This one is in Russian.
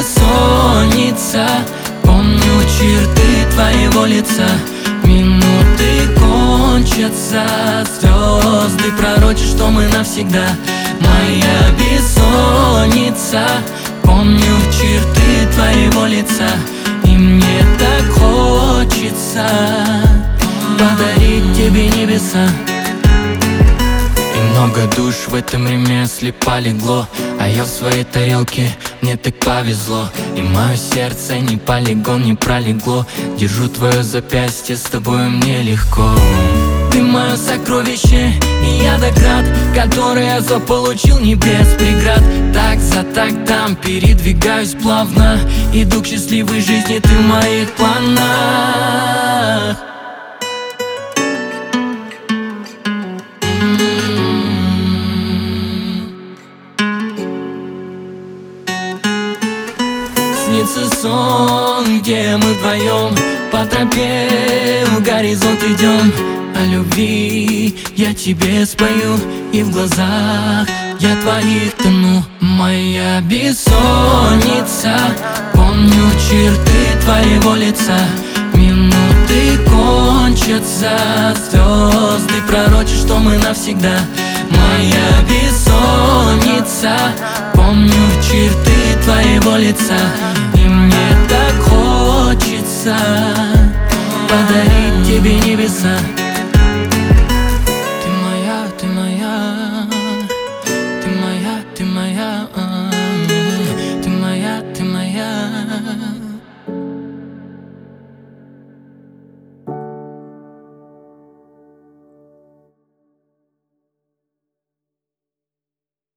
бессонница. Помню черты твоего лица. Минуты кончатся, звезды пророчат, что мы навсегда. Моя бессонница. Помню черты твоего лица. И мне так хочется подарить тебе небеса. И много душ в этом ремесле полегло, а я в своей тарелке, мне так повезло. И мое сердце не полигон, не пролегло. Держу твое запястье, с тобой мне легко. Ты мое сокровище, и я наград, который я заполучил не без преград. Так за тактом передвигаюсь плавно, иду к счастливой жизни, ты в моих планах. Снится сон, где мы вдвоем по тропе в горизонт идем. О любви я тебе спою, и в глазах я твоих тону. Моя бессонница. Помню черты твоего лица. Минуты кончатся, звезды пророчат, что мы навсегда. Моя бессонница. Помню черты твоего лица. И мне так хочется подарить тебе небеса.